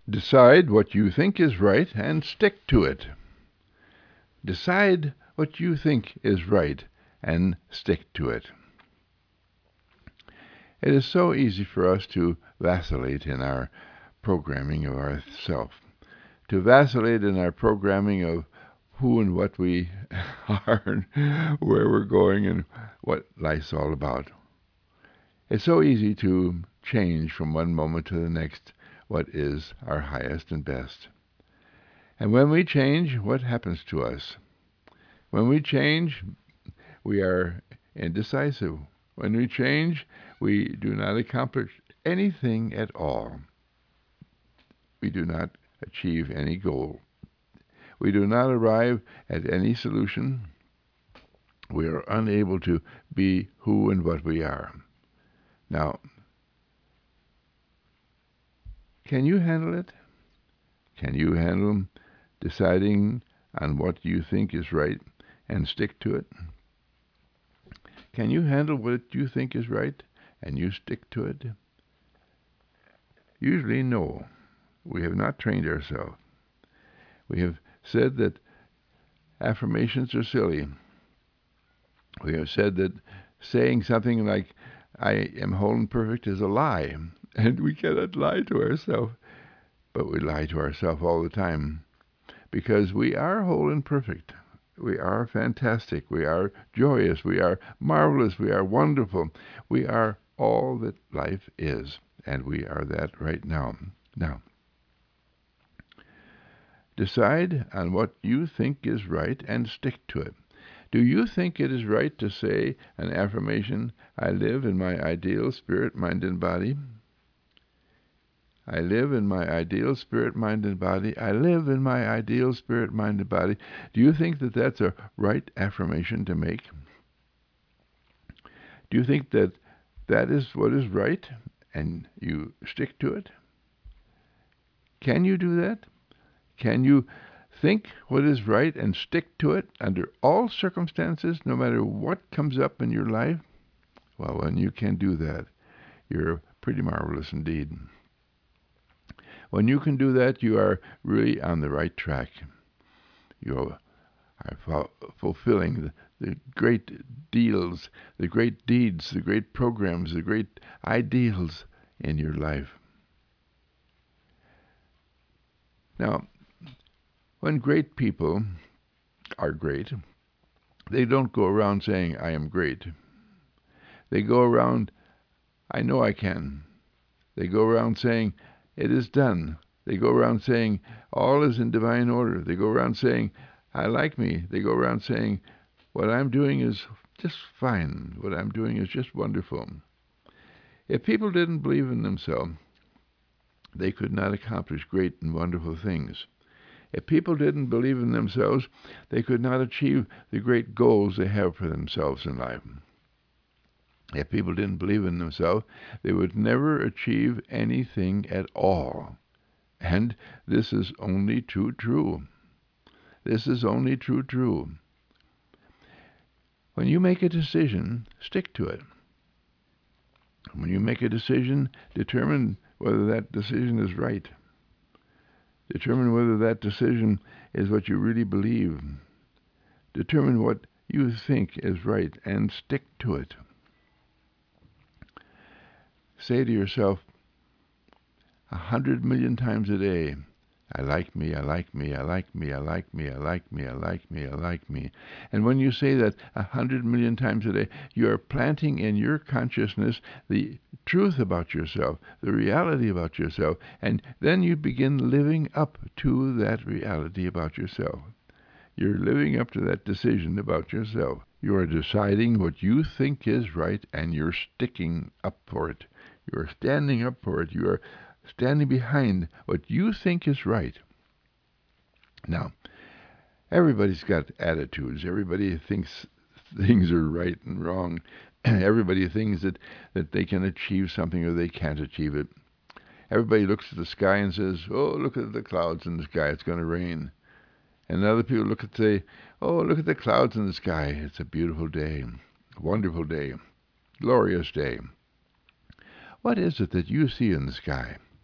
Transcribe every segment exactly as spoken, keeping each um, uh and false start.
Decide what you think is right and stick to it. Decide what you think is right and stick to it. It is so easy for us to vacillate in our programming of ourself, to vacillate in our programming of who and what we are and where we're going and what life's all about. It's so easy to change from one moment to the next what is our highest and best. And when we change, what happens to us? When we change, we are indecisive. When we change, we do not accomplish anything at all. We do not achieve any goal. We do not arrive at any solution. We are unable to be who and what we are. Now, can you handle it? Can you handle deciding on what you think is right and stick to it? Can you handle what you think is right and you stick to it? Usually, no. We have not trained ourselves. We have said that affirmations are silly. We have said that saying something like, I am whole and perfect, is a lie. And we cannot lie to ourselves. But we lie to ourselves all the time. Because we are whole and perfect. We are fantastic. We are joyous. We are marvelous. We are wonderful. We are all that life is. And we are that right now. Now, decide on what you think is right and stick to it. Do you think it is right to say an affirmation, I live in my ideal spirit, mind, and body? I live in my ideal spirit, mind, and body. I live in my ideal spirit, mind, and body. Do you think that that's a right affirmation to make? Do you think that that is what is right and you stick to it? Can you do that? Can you think what is right and stick to it under all circumstances, no matter what comes up in your life? Well, when you can do that, you're pretty marvelous indeed. When you can do that, you are really on the right track. You are fulfilling the, the great deals, the great deeds, the great programs, the great ideals in your life. Now, when great people are great, they don't go around saying, I am great. They go around, I know I can. They go around saying, it is done. They go around saying, all is in divine order. They go around saying, I like me. They go around saying, what I'm doing is just fine. What I'm doing is just wonderful. If people didn't believe in themselves, they could not accomplish great and wonderful things. If people didn't believe in themselves, they could not achieve the great goals they have for themselves in life. If people didn't believe in themselves, they would never achieve anything at all. And this is only too true. This is only too true. When you make a decision, stick to it. When you make a decision, determine whether that decision is right. Determine whether that decision is what you really believe. Determine what you think is right and stick to it. Say to yourself a hundred million times a day, I like me, I like me, I like me, I like me, I like me, I like me, I like me. And when you say that a hundred million times a day, you are planting in your consciousness the truth about yourself, the reality about yourself, and then you begin living up to that reality about yourself. You're living up to that decision about yourself. You are deciding what you think is right, and you're sticking up for it. You are standing up for it. You are standing behind what you think is right. Now, everybody's got attitudes. Everybody thinks things are right and wrong. Everybody thinks that, that they can achieve something or they can't achieve it. Everybody looks at the sky and says, oh, look at the clouds in the sky, it's going to rain. And other people look and say, oh, look at the clouds in the sky, it's a beautiful day, wonderful day, glorious day. What is it that you see in the sky?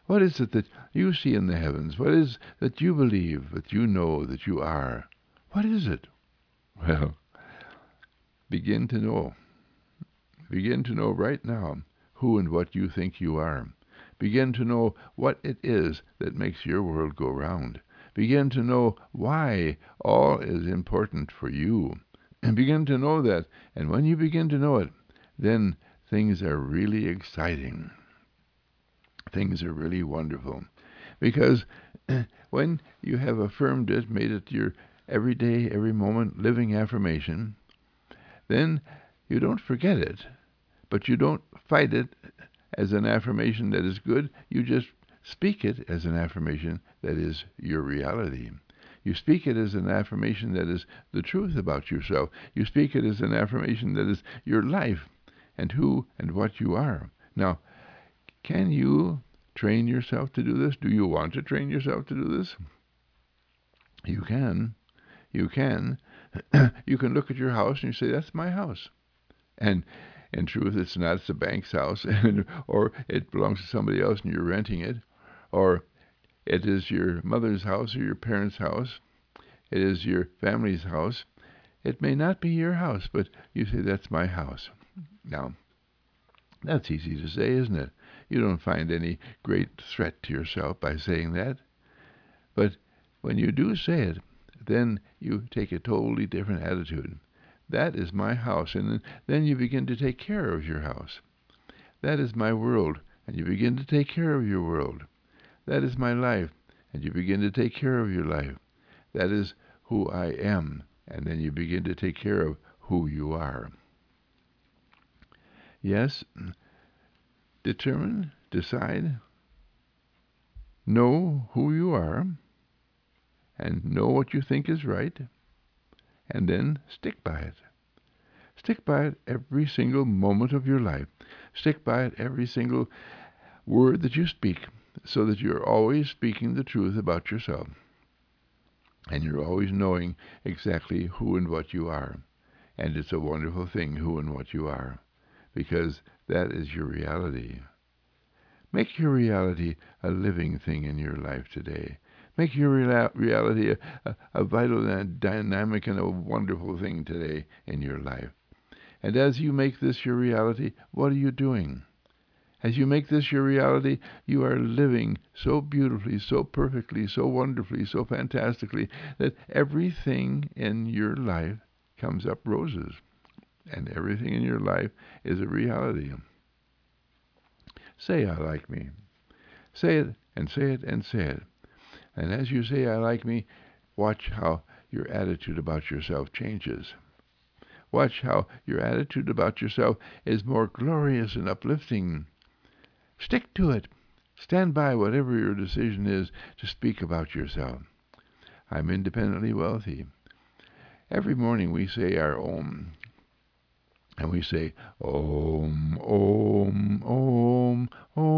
What is it that you see in the heavens? What is that you believe, that you know, that you are? What is it? Well, begin to know. Begin to know right now who and what you think you are. Begin to know what it is that makes your world go round. Begin to know why all is important for you. And begin to know that. And when you begin to know it, then things are really exciting. Things are really wonderful. Because when you have affirmed it, made it your everyday, every moment living affirmation, then you don't forget it, but you don't fight it as an affirmation that is good. You just speak it as an affirmation that is your reality. You speak it as an affirmation that is the truth about yourself. You speak it as an affirmation that is your life and who and what you are. Now, can you train yourself to do this? Do you want to train yourself to do this? You can. You can. You can look at your house and you say, that's my house. And in truth, it's not. It's the bank's house, or it belongs to somebody else and you're renting it, or it is your mother's house or your parents' house. It is your family's house. It may not be your house, but you say, that's my house. Now, that's easy to say, isn't it? You don't find any great threat to yourself by saying that. But when you do say it, then you take a totally different attitude. That is my house, and then you begin to take care of your house. That is my world, and you begin to take care of your world. That is my life, and you begin to take care of your life. That is who I am, and then you begin to take care of who you are. Yes, determine, decide, know who you are, and know what you think is right, and then stick by it. Stick by it every single moment of your life. Stick by it every single word that you speak, so that you're always speaking the truth about yourself. And you're always knowing exactly who and what you are. And it's a wonderful thing, who and what you are, because that is your reality. Make your reality a living thing in your life today. Make your rea- reality a, a, a vital and dynamic and a wonderful thing today in your life. And as you make this your reality, what are you doing? As you make this your reality, you are living so beautifully, so perfectly, so wonderfully, so fantastically, that everything in your life comes up roses. And everything in your life is a reality. Say, I like me. Say it, and say it, and say it. And as you say, I like me, watch how your attitude about yourself changes. Watch how your attitude about yourself is more glorious and uplifting. Stick to it. Stand by whatever your decision is to speak about yourself. I'm independently wealthy. Every morning we say our Om. And we say, Om, Om, Om,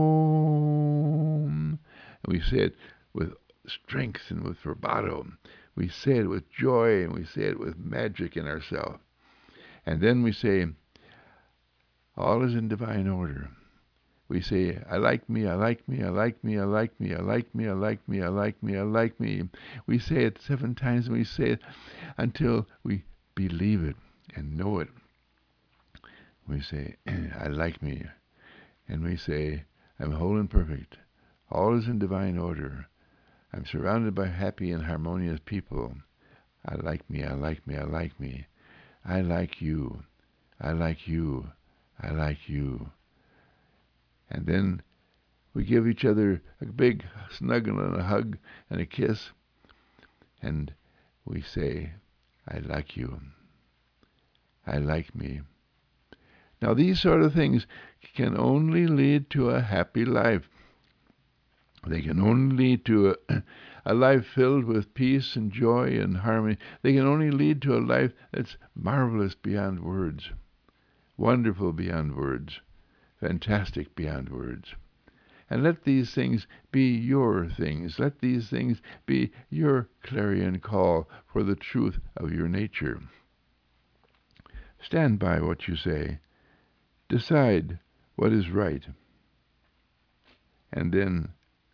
Om. And we say it with strength and with bravado. We say it with joy, and we say it with magic in ourselves. And then we say, all is in divine order. We say, I like me, I like me, I like me, I like me, I like me, I like me, I like me, I like me. We say it seven times, and we say it until we believe it and know it. We say, I like me. And we say, I'm whole and perfect. All is in divine order. I'm surrounded by happy and harmonious people. I like me, I like me, I like me. I like you. I like you. I like you. And then we give each other a big snuggle and a hug and a kiss. And we say, I like you. I like me. Now, these sort of things can only lead to a happy life. They can only lead to a, a life filled with peace and joy and harmony. They can only lead to a life that's marvelous beyond words, wonderful beyond words, fantastic beyond words. And let these things be your things. Let these things be your clarion call for the truth of your nature. Stand by what you say. Decide what is right. And then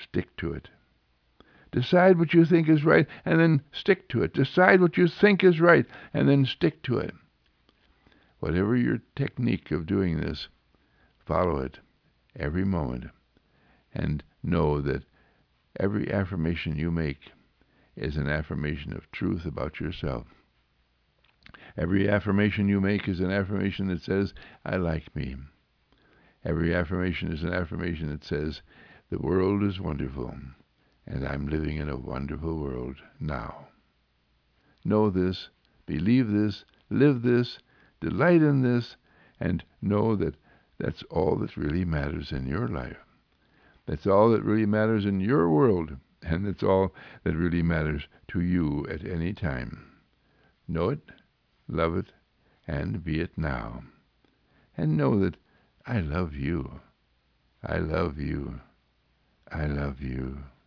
Stick to it. Decide what you think is right, and then stick to it. Decide what you think is right, and then stick to it. Whatever your technique of doing this, follow it every moment, and know that every affirmation you make is an affirmation of truth about yourself. Every affirmation you make is an affirmation that says, I like me. Every affirmation is an affirmation that says, the world is wonderful, and I'm living in a wonderful world now. Know this, believe this, live this, delight in this, and know that that's all that really matters in your life. That's all that really matters in your world, and that's all that really matters to you at any time. Know it, love it, and be it now. And know that I love you. I love you. I love you.